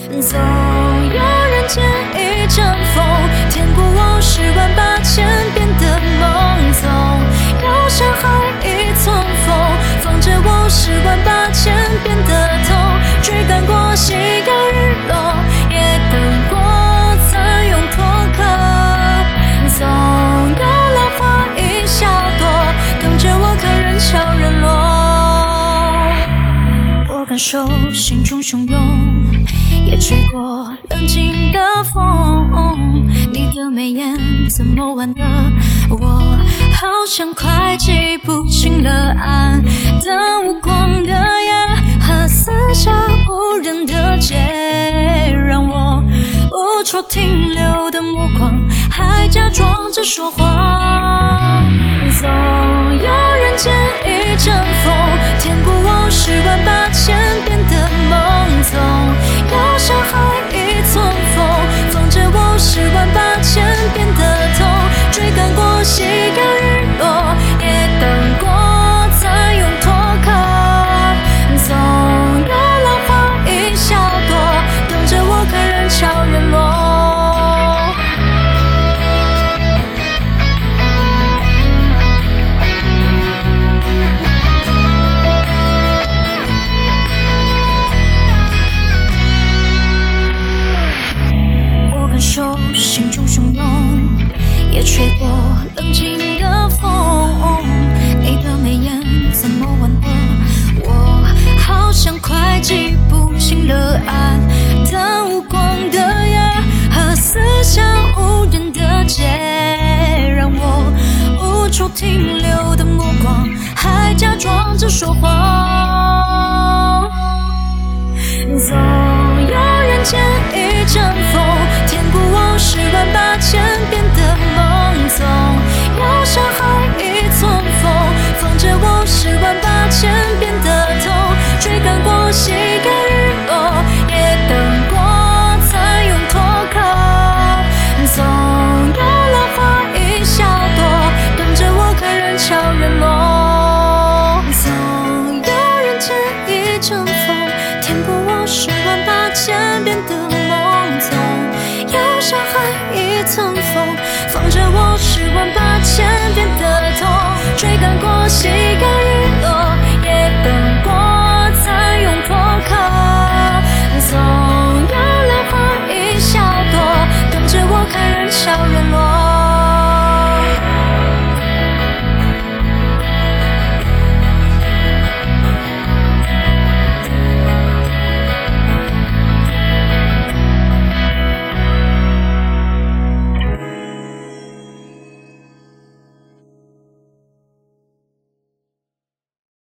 总有人间一阵风，填过我108000遍的梦。总有山海一寸风，放着我108000遍的痛。追赶过夕阳日落，也等过残勇脱壳。总有浪花一小朵，等着我看人潮人落。我感受心中汹涌，也吹过冷静的风。你的眉眼怎么玩的？我好像快记不清了。暗淡无光的夜和四下无人的街，让我无处停留的目光还假装着说谎。总有人间一阵风，填过我108000遍的梦。总有山海一寸风，放着我108000遍的痛。追赶过夕阳日落，也等过残勇脱壳。总有浪花一小朵，等着我看人潮人落。手心中汹涌，也吹过冷静的风。你的眉眼怎么玩的？我好像快记不清了。暗淡无光的夜和四下无人的街，让我无处停留的目光还假装着说谎。总有人间一阵风，填过我108000遍的梦。总有山海一寸风，放着我108000遍的痛。追赶过夕阳日落，也等过残勇脱壳。总有浪花一小朵，等着我看人潮人落。总有人间一阵风，填过我108000遍的梦。总有山海一寸风，放着我108000遍的痛。追赶过夕阳日